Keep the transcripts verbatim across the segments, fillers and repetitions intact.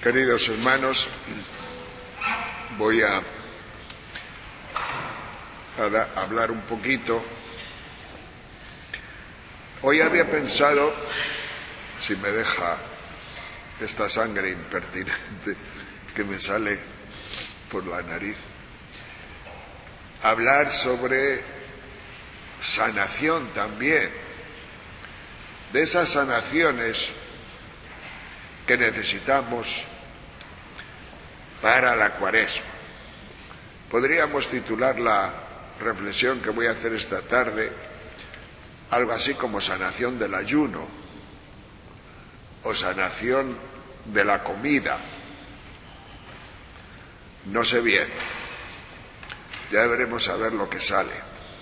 Queridos hermanos, voy a, a da, hablar un poquito. Hoy había pensado, si me deja esta sangre impertinente que me sale por la nariz, hablar sobre sanación también, de esas sanaciones que necesitamos para la Cuaresma. Podríamos titular la reflexión que voy a hacer esta tarde algo así como sanación del ayuno o sanación de la comida. No sé bien, ya veremos a ver lo que sale.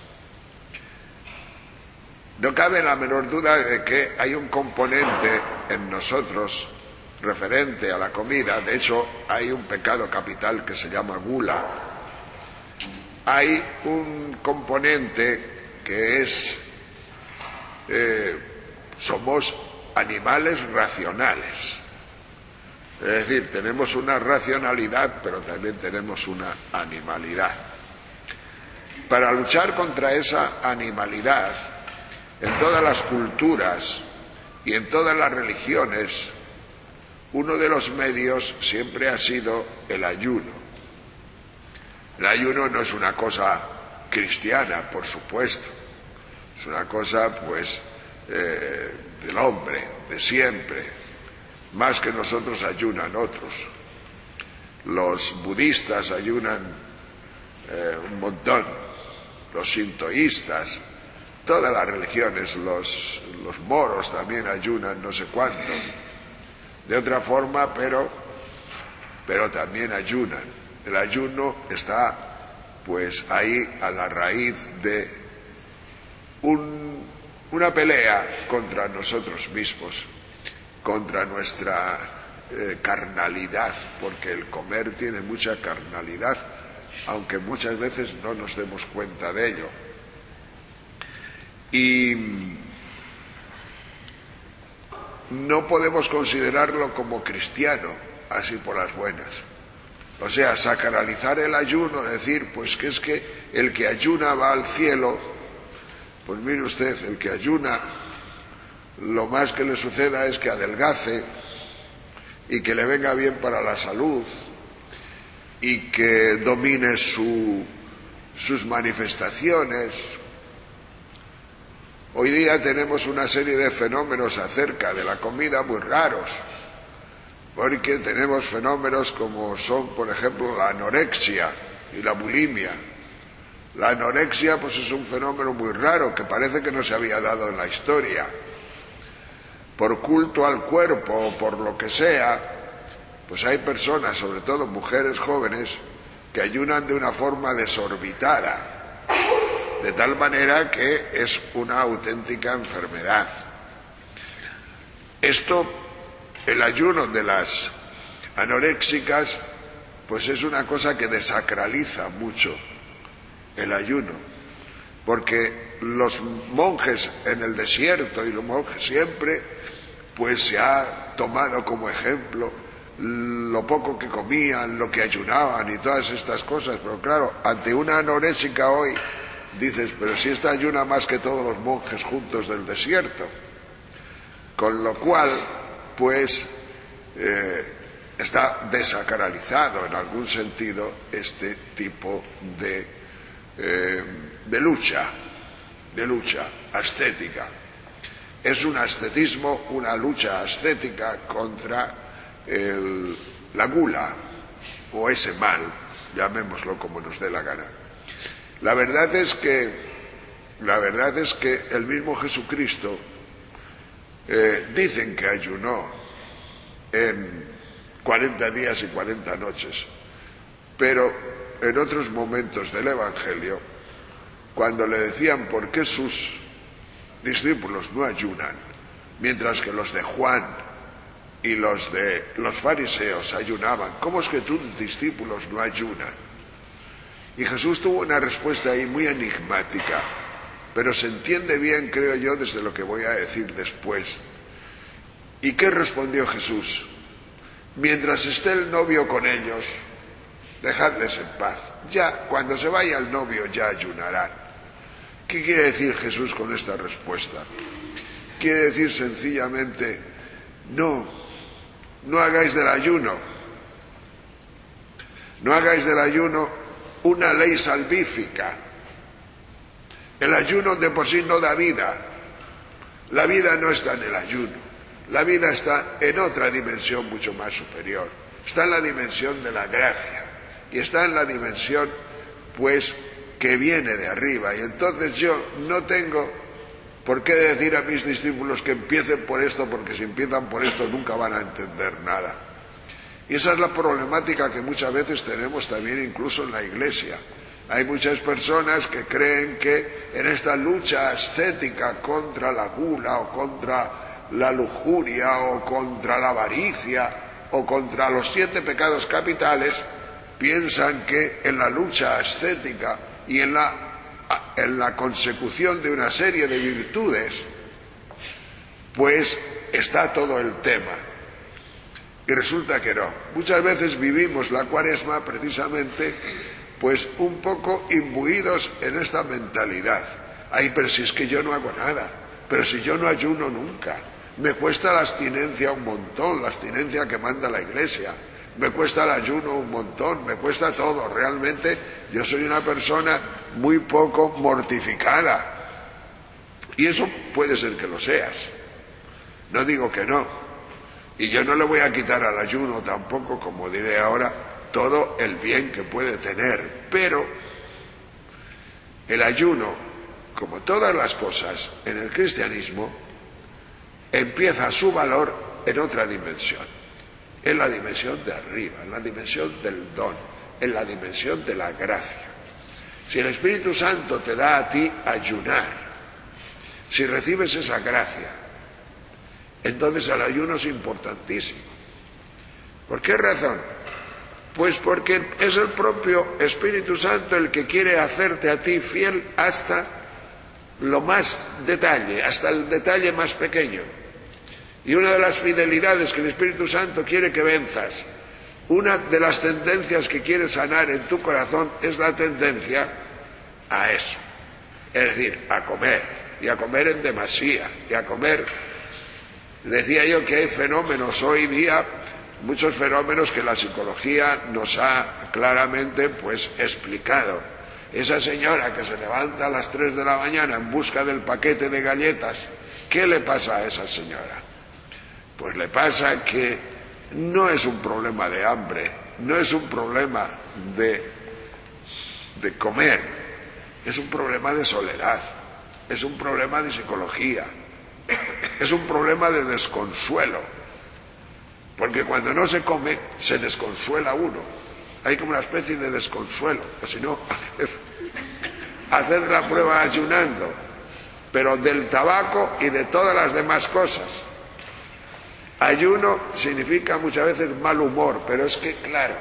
No cabe la menor duda de que hay un componente en nosotros referente a la comida. De hecho, hay un pecado capital que se llama gula. Hay un componente que es eh, somos animales racionales. Es decir, tenemos una racionalidad, pero también tenemos una animalidad. Para luchar contra esa animalidad, en todas las culturas y en todas las religiones, uno de los medios siempre ha sido el ayuno. El ayuno no es una cosa cristiana, por supuesto, es una cosa, pues, eh, del hombre, de siempre. Más que nosotros ayunan otros. Los budistas ayunan eh, un montón, los sintoístas, todas las religiones, los, los moros también ayunan no sé cuánto. De otra forma, pero, pero también ayunan. El ayuno está, pues, ahí a la raíz de un, una pelea contra nosotros mismos, contra nuestra eh, carnalidad, porque el comer tiene mucha carnalidad, aunque muchas veces no nos demos cuenta de ello. Y no podemos considerarlo como cristiano, así por las buenas. O sea, sacralizar el ayuno, decir, pues que es que el que ayuna va al cielo. Pues mire usted, el que ayuna, lo más que le suceda es que adelgace y que le venga bien para la salud y que domine su, sus manifestaciones. Hoy día tenemos una serie de fenómenos acerca de la comida muy raros, porque tenemos fenómenos como son, por ejemplo, la anorexia y la bulimia. La anorexia, pues, es un fenómeno muy raro que parece que no se había dado en la historia. Por culto al cuerpo o por lo que sea, pues hay personas, sobre todo mujeres jóvenes, que ayunan de una forma desorbitada, de tal manera que es una auténtica enfermedad. Esto, el ayuno de las anoréxicas, pues es una cosa que desacraliza mucho el ayuno, porque los monjes en el desierto y los monjes siempre, pues se ha tomado como ejemplo lo poco que comían, lo que ayunaban y todas estas cosas. Pero claro, ante una anoréxica hoy dices, pero si esta ayuna más que todos los monjes juntos del desierto. Con lo cual, pues, eh, está desacralizado en algún sentido este tipo de, eh, de lucha, de lucha ascética. Es un ascetismo, una lucha ascética contra el, la gula, o ese mal, llamémoslo como nos dé la gana. La verdad es que, la verdad es que el mismo Jesucristo eh, dicen que ayunó en cuarenta días y cuarenta noches, pero en otros momentos del Evangelio, cuando le decían por qué sus discípulos no ayunan, mientras que los de Juan y los de los fariseos ayunaban, ¿cómo es que tus discípulos no ayunan? Y Jesús tuvo una respuesta ahí muy enigmática, pero se entiende bien, creo yo, desde lo que voy a decir después. ¿Y qué respondió Jesús? mientras esté el novio con ellos, dejarles en paz. Ya, cuando se vaya el novio, ya ayunarán. ¿Qué quiere decir Jesús con esta respuesta? Quiere decir sencillamente, no, no hagáis del ayuno, no hagáis del ayuno una ley salvífica. El ayuno de por sí no da vida. La vida no está en el ayuno. La vida está en otra dimensión mucho más superior. Está en la dimensión de la gracia. Y está en la dimensión, pues, que viene de arriba. Y entonces yo no tengo por qué decir a mis discípulos que empiecen por esto, porque si empiezan por esto nunca van a entender nada. Y esa es la problemática que muchas veces tenemos también incluso en la Iglesia. Hay muchas personas que creen que en esta lucha ascética contra la gula o contra la lujuria o contra la avaricia o contra los siete pecados capitales, piensan que en la lucha ascética y en la, en la consecución de una serie de virtudes, pues está todo el tema. Y resulta que no. Muchas veces vivimos la Cuaresma precisamente pues un poco imbuidos en esta mentalidad. Ay, pero si es que yo no hago nada, pero si yo no ayuno nunca, me cuesta la abstinencia un montón, la abstinencia que manda la Iglesia, me cuesta el ayuno un montón, me cuesta todo. Realmente yo soy una persona muy poco mortificada. Y eso puede ser que lo seas. No digo que no. Y yo no le voy a quitar al ayuno tampoco, como diré ahora, todo el bien que puede tener. Pero el ayuno, como todas las cosas en el cristianismo, empieza su valor en otra dimensión. En la dimensión de arriba, en la dimensión del don, en la dimensión de la gracia. Si el Espíritu Santo te da a ti ayunar, si recibes esa gracia, entonces el ayuno es importantísimo. ¿Por qué razón? Pues porque es el propio Espíritu Santo el que quiere hacerte a ti fiel hasta lo más detalle, hasta el detalle más pequeño. Y una de las fidelidades que el Espíritu Santo quiere que venzas, una de las tendencias que quiere sanar en tu corazón es la tendencia a eso. Es decir, a comer, y a comer en demasía, y a comer. Decía yo que hay fenómenos hoy día, muchos fenómenos que la psicología nos ha claramente pues explicado. Esa señora que se levanta a las tres de la mañana en busca del paquete de galletas, ¿qué le pasa a esa señora? Pues le pasa que no es un problema de hambre, no es un problema de, de comer, es un problema de soledad, es un problema de psicología, es un problema de desconsuelo, porque cuando no se come se desconsuela uno, hay como una especie de desconsuelo, o si no, hacer, hacer la prueba ayunando, pero del tabaco y de todas las demás cosas. Ayuno significa muchas veces mal humor, pero es que, claro,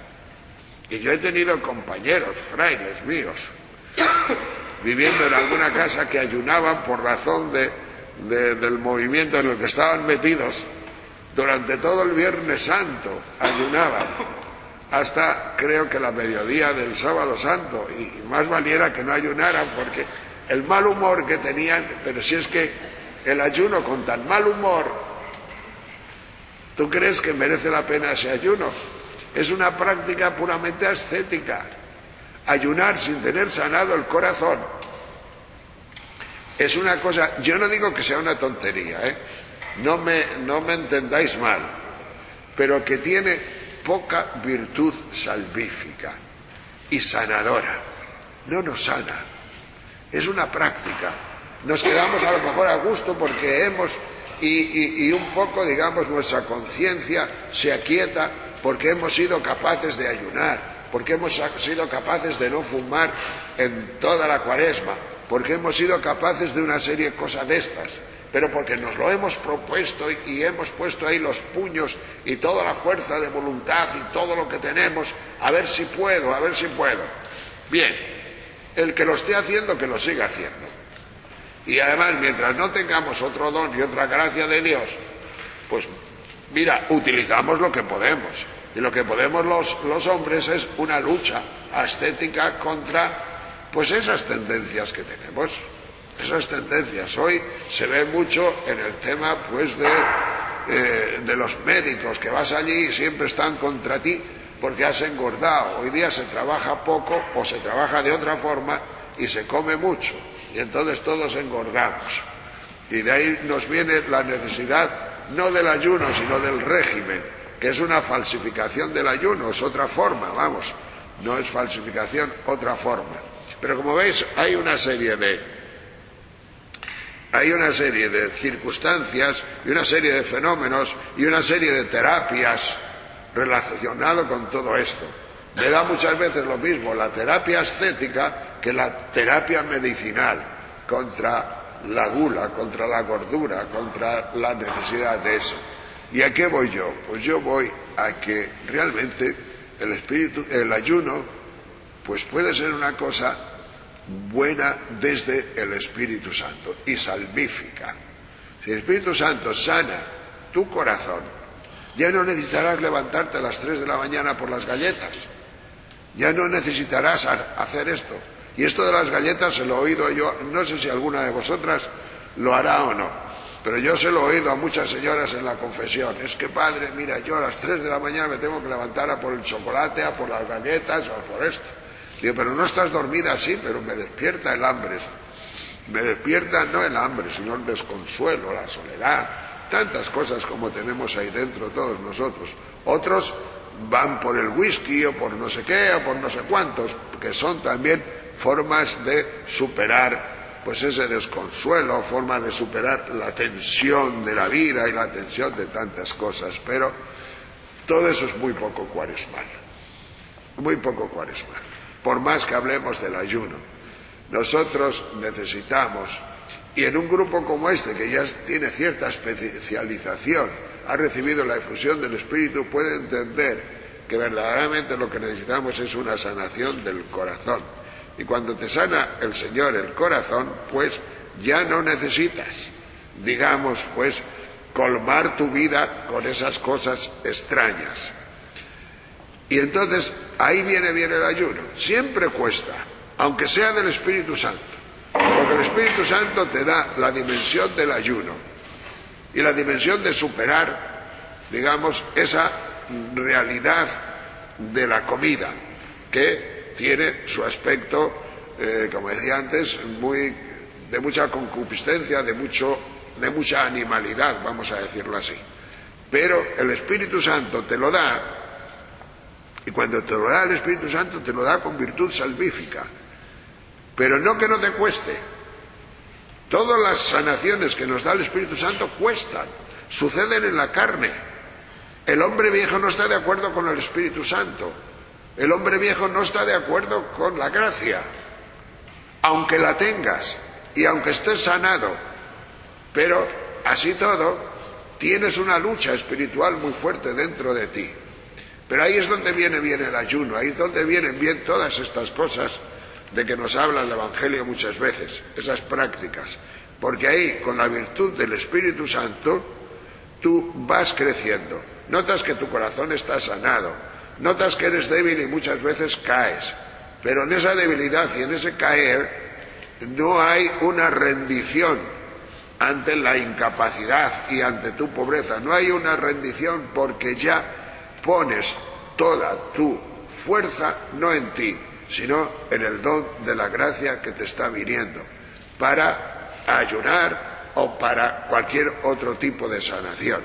y yo he tenido compañeros, frailes míos, viviendo en alguna casa que ayunaban por razón de, de, del movimiento en el que estaban metidos, durante todo el Viernes Santo ayunaban, hasta creo que la mediodía del Sábado Santo, y más valiera que no ayunaran, porque el mal humor que tenían, pero si es que el ayuno con tan mal humor, ¿tú crees que merece la pena ese ayuno? Es una práctica puramente ascética. Ayunar sin tener sanado el corazón es una cosa, yo no digo que sea una tontería, ¿eh? no, me, no me entendáis mal, pero que tiene poca virtud salvífica y sanadora. No nos sana, es una práctica. Nos quedamos a lo mejor a gusto porque hemos... Y, y, y un poco, digamos, nuestra conciencia se aquieta porque hemos sido capaces de ayunar, porque hemos sido capaces de no fumar en toda la Cuaresma, porque hemos sido capaces de una serie de cosas de estas, pero porque nos lo hemos propuesto y, y hemos puesto ahí los puños y toda la fuerza de voluntad y todo lo que tenemos, a ver si puedo, a ver si puedo. Bien, el que lo esté haciendo, que lo siga haciendo. Y además, mientras no tengamos otro don y otra gracia de Dios, pues Mira, utilizamos lo que podemos. Y lo que podemos los, los hombres es una lucha ascética contra, pues, esas tendencias que tenemos. Esas tendencias. Hoy se ve mucho en el tema, pues, de, eh, de los médicos, que vas allí y siempre están contra ti porque has engordado. Hoy día se trabaja poco o se trabaja de otra forma y se come mucho. Y entonces todos engordamos. Y de ahí nos viene la necesidad, no del ayuno, sino del régimen, que es una falsificación del ayuno, es otra forma, vamos, no es falsificación, otra forma. Pero como veis, hay una serie de hay una serie de circunstancias y una serie de fenómenos y una serie de terapias relacionadas con todo esto. Me da muchas veces lo mismo la terapia ascética que la terapia medicinal contra la gula, contra la gordura, contra la necesidad de eso. ¿Y a qué voy yo? Pues yo voy a que realmente el espíritu, el ayuno, pues puede ser una cosa buena desde el Espíritu Santo y salvífica. Si el Espíritu Santo sana tu corazón, ya no necesitarás levantarte a las tres de la mañana por las galletas, ya no necesitarás hacer esto. Y esto de las galletas se lo he oído yo, no sé si alguna de vosotras lo hará o no, pero yo se lo he oído a muchas señoras en la confesión. Es que, padre, mira, yo a las tres de la mañana me tengo que levantar a por el chocolate, a por las galletas, o a por esto. Digo, pero no estás dormida así, pero me despierta el hambre. Me despierta no el hambre, sino el desconsuelo, la soledad, tantas cosas como tenemos ahí dentro todos nosotros. Otros van por el whisky o por no sé qué o por no sé cuántos, que son también formas de superar pues ese desconsuelo, formas de superar la tensión de la vida y la tensión de tantas cosas. Pero todo eso es muy poco cuaresmal, muy poco cuaresmal. Por más que hablemos del ayuno, nosotros necesitamos, y en un grupo como este, que ya tiene cierta especialización, ha recibido la efusión del Espíritu, puede entender que verdaderamente lo que necesitamos es una sanación del corazón. Y cuando te sana el Señor el corazón, pues ya no necesitas, digamos, pues colmar tu vida con esas cosas extrañas. Y entonces ahí viene bien el ayuno. Siempre cuesta, aunque sea del Espíritu Santo, porque el Espíritu Santo te da la dimensión del ayuno y la dimensión de superar, digamos, esa realidad de la comida, que tiene su aspecto, eh, como decía antes, muy de mucha concupiscencia, de mucho, de mucha animalidad, vamos a decirlo así. Pero el Espíritu Santo te lo da. Y cuando te lo da el Espíritu Santo, te lo da con virtud salvífica. Pero no que no te cueste. Todas las sanaciones que nos da el Espíritu Santo cuestan, suceden en la carne. El hombre viejo no está de acuerdo con el Espíritu Santo. El hombre viejo no está de acuerdo con la gracia. Aunque la tengas y aunque estés sanado. Pero así todo, tienes una lucha espiritual muy fuerte dentro de ti. Pero ahí es donde viene bien el ayuno, ahí es donde vienen bien todas estas cosas de que nos habla el Evangelio muchas veces, esas prácticas. Porque ahí, con la virtud del Espíritu Santo, tú vas creciendo. Notas que tu corazón está sanado, notas que eres débil y muchas veces caes. Pero en esa debilidad y en ese caer no hay una rendición ante la incapacidad y ante tu pobreza. No hay una rendición porque ya pones toda tu fuerza no en ti, sino en el don de la gracia que te está viniendo para ayunar o para cualquier otro tipo de sanación.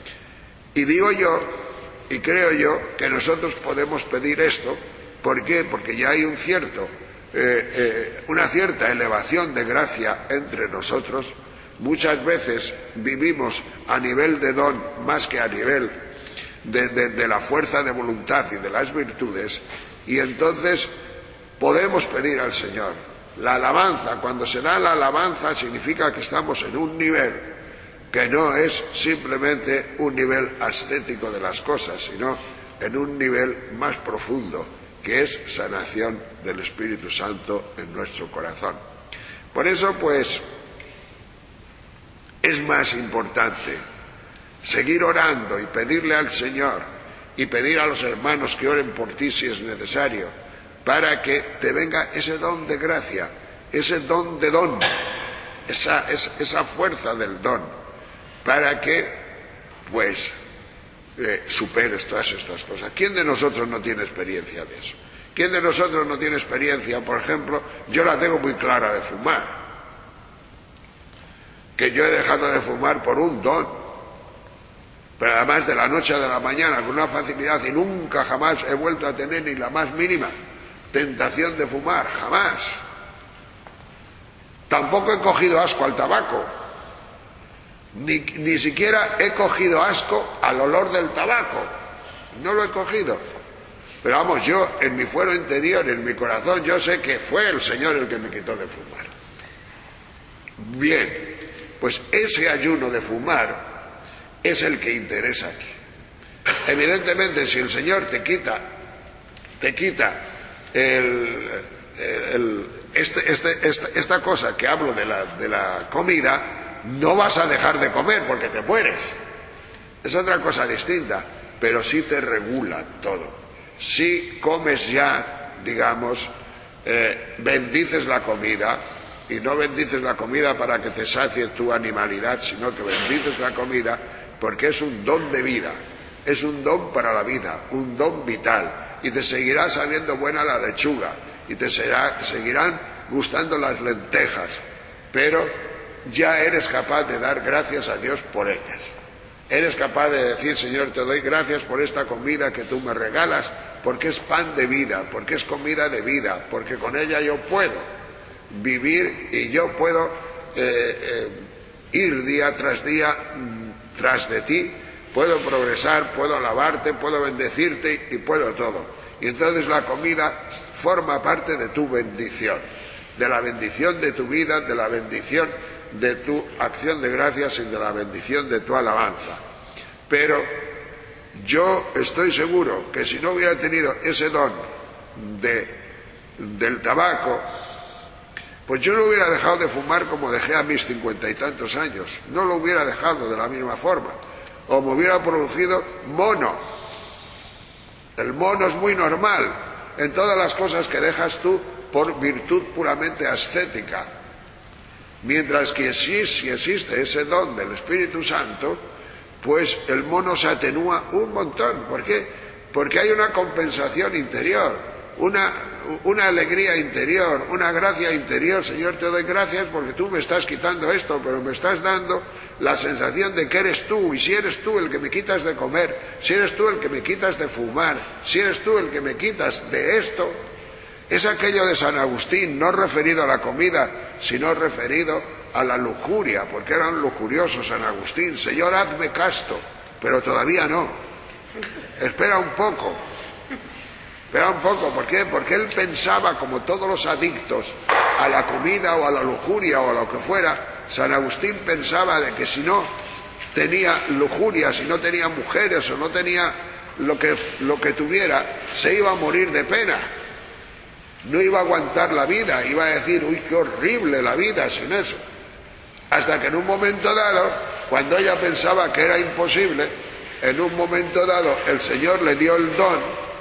Y digo yo, y creo yo, que nosotros podemos pedir esto. ¿Por qué? Porque ya hay un cierto, eh, eh, una cierta elevación de gracia entre nosotros. Muchas veces vivimos a nivel de don más que a nivel De, de, de la fuerza de voluntad y de las virtudes, y entonces podemos pedir al Señor. La alabanza, cuando se da la alabanza, significa que estamos en un nivel que no es simplemente un nivel ascético de las cosas, sino en un nivel más profundo, que es sanación del Espíritu Santo en nuestro corazón. Por eso, pues, es más importante seguir orando y pedirle al Señor y pedir a los hermanos que oren por ti si es necesario, para que te venga ese don de gracia, ese don de don, esa, esa fuerza del don, para que pues eh, superes todas estas cosas. ¿Quién de nosotros no tiene experiencia de eso? ¿Quién de nosotros no tiene experiencia? Por ejemplo, yo la tengo muy clara de fumar, que yo he dejado de fumar por un don, pero además de la noche a la mañana, con una facilidad, y nunca jamás he vuelto a tener ni la más mínima tentación de fumar, jamás. Tampoco he cogido asco al tabaco, ni, ni siquiera he cogido asco al olor del tabaco, no lo he cogido. Pero vamos, yo en mi fuero interior, en mi corazón, yo sé que fue el Señor el que me quitó de fumar. Bien, pues ese ayuno de fumar es el que interesa aquí. Evidentemente, si el Señor te quita, te quita el, el, este, este, esta, esta cosa que hablo de la, de la comida, no vas a dejar de comer porque te mueres. Es otra cosa distinta, pero sí te regula todo. Si comes ya, digamos, eh, bendices la comida, y no bendices la comida para que te sacie tu animalidad, sino que bendices la comida porque es un don de vida, es un don para la vida, un don vital, y te seguirá sabiendo buena la lechuga, y te será, seguirán gustando las lentejas, pero ya eres capaz de dar gracias a Dios por ellas. Eres capaz de decir, Señor, te doy gracias por esta comida que tú me regalas, porque es pan de vida, porque es comida de vida, porque con ella yo puedo vivir y yo puedo eh, eh, ir día tras día mm, tras de ti, puedo progresar, puedo alabarte, puedo bendecirte y puedo todo. Y entonces la comida forma parte de tu bendición, de la bendición de tu vida, de la bendición de tu acción de gracias y de la bendición de tu alabanza. Pero yo estoy seguro que si no hubiera tenido ese don de, del tabaco, pues yo no hubiera dejado de fumar como dejé a mis cincuenta y tantos años, no lo hubiera dejado de la misma forma, o me hubiera producido mono. El mono es muy normal en todas las cosas que dejas tú por virtud puramente ascética. Mientras que si, si existe ese don del Espíritu Santo, pues el mono se atenúa un montón. ¿Por qué? Porque hay una compensación interior, una, una alegría interior, una gracia interior. Señor, te doy gracias porque tú me estás quitando esto, pero me estás dando la sensación de que eres tú, y si eres tú el que me quitas de comer, si eres tú el que me quitas de fumar, si eres tú el que me quitas de esto. Es aquello de San Agustín, no referido a la comida, sino referido a la lujuria, porque era un lujurioso San Agustín. Señor, hazme casto, pero todavía no. Espera un poco, espera un poco. ¿Por qué? Porque él pensaba, como todos los adictos a la comida o a la lujuria o a lo que fuera, San Agustín pensaba de que si no tenía lujuria, si no tenía mujeres o no tenía lo que, lo que tuviera, se iba a morir de pena. No iba a aguantar la vida, iba a decir, uy, qué horrible la vida sin eso. Hasta que en un momento dado, cuando ella pensaba que era imposible, en un momento dado el Señor le dio el don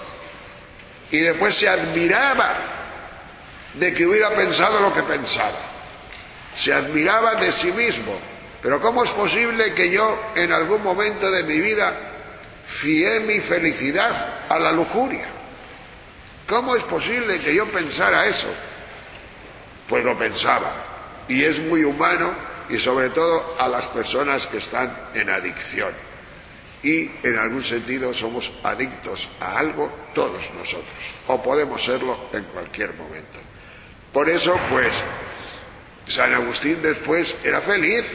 y después se admiraba de que hubiera pensado lo que pensaba. Se admiraba de sí mismo. Pero ¿cómo es posible que yo en algún momento de mi vida fié mi felicidad a la lujuria? ¿Cómo es posible que yo pensara eso? Pues lo pensaba, y es muy humano, y sobre todo a las personas que están en adicción. Y en algún sentido somos adictos a algo todos nosotros, o podemos serlo en cualquier momento. Por eso, pues, San Agustín después era feliz,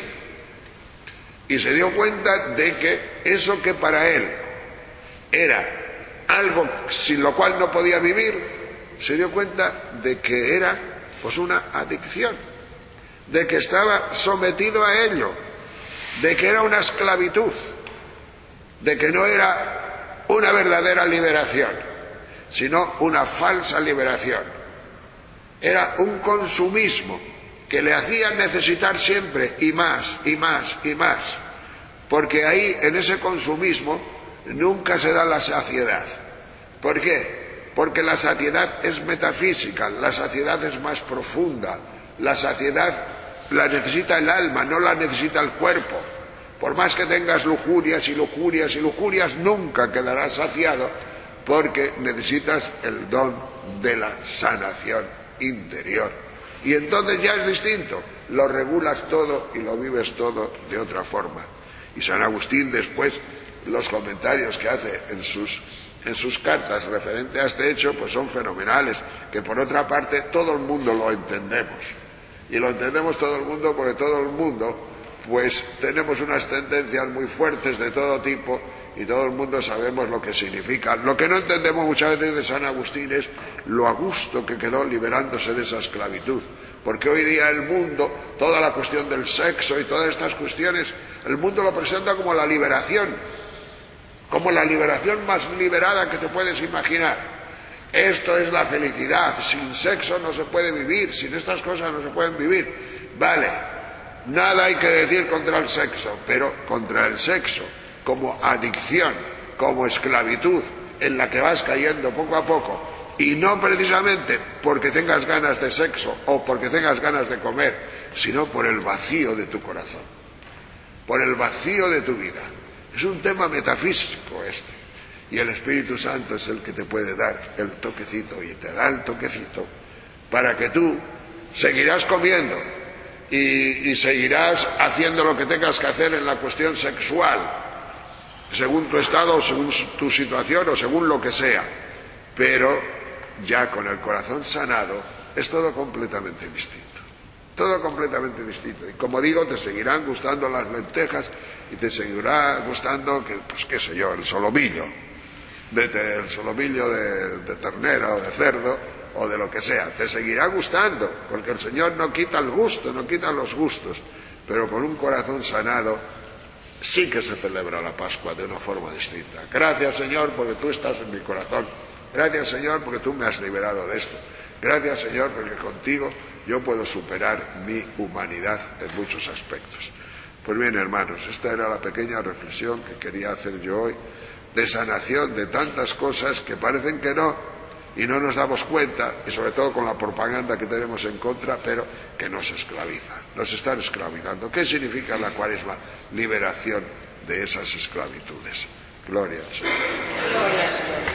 y se dio cuenta de que eso que para él era algo sin lo cual no podía vivir, se dio cuenta de que era pues una adicción, de que estaba sometido a ello, de que era una esclavitud, de que no era una verdadera liberación, sino una falsa liberación. Era un consumismo que le hacía necesitar siempre y más y más y más, porque ahí, en ese consumismo, nunca se da la saciedad. ¿Por qué? Porque la saciedad es metafísica, la saciedad es más profunda, la saciedad la necesita el alma, no la necesita el cuerpo. Por más que tengas lujurias y lujurias y lujurias, nunca quedarás saciado, porque necesitas el don de la sanación interior. Y entonces ya es distinto, lo regulas todo y lo vives todo de otra forma. Y San Agustín después, los comentarios que hace en sus, en sus cartas referente a este hecho, pues son fenomenales, que por otra parte todo el mundo lo entendemos. Y lo entendemos todo el mundo porque todo el mundo pues tenemos unas tendencias muy fuertes de todo tipo y todo el mundo sabemos lo que significa. Lo que no entendemos muchas veces de San Agustín es lo a gusto que quedó liberándose de esa esclavitud. Porque hoy día el mundo, toda la cuestión del sexo y todas estas cuestiones, el mundo lo presenta como la liberación, como la liberación más liberada que te puedes imaginar. Esto es la felicidad, sin sexo no se puede vivir, sin estas cosas no se pueden vivir. Vale, nada hay que decir contra el sexo, pero contra el sexo como adicción, como esclavitud, en la que vas cayendo poco a poco, y no precisamente porque tengas ganas de sexo o porque tengas ganas de comer, sino por el vacío de tu corazón, por el vacío de tu vida. Es un tema metafísico este, y el Espíritu Santo es el que te puede dar el toquecito, y te da el toquecito para que tú seguirás comiendo y, y seguirás haciendo lo que tengas que hacer en la cuestión sexual, según tu estado, según tu situación o según lo que sea, pero ya con el corazón sanado es todo completamente distinto, todo completamente distinto. Y como digo, te seguirán gustando las lentejas y te seguirá gustando, que, pues qué sé yo, el solomillo, de te, el solomillo de, de ternera o de cerdo o de lo que sea, te seguirá gustando, porque el Señor no quita el gusto, no quita los gustos, pero con un corazón sanado sí que se celebra la Pascua de una forma distinta. Gracias, Señor, porque tú estás en mi corazón. Gracias, Señor, porque tú me has liberado de esto. Gracias, Señor, porque contigo yo puedo superar mi humanidad en muchos aspectos. Pues bien, hermanos, esta era la pequeña reflexión que quería hacer yo hoy, de sanación de tantas cosas que parecen que no, y no nos damos cuenta, y sobre todo con la propaganda que tenemos en contra, pero que nos esclavizan, nos están esclavizando. ¿Qué significa la Cuaresma? Liberación de esas esclavitudes. Gloria al Señor. Gloria al Señor.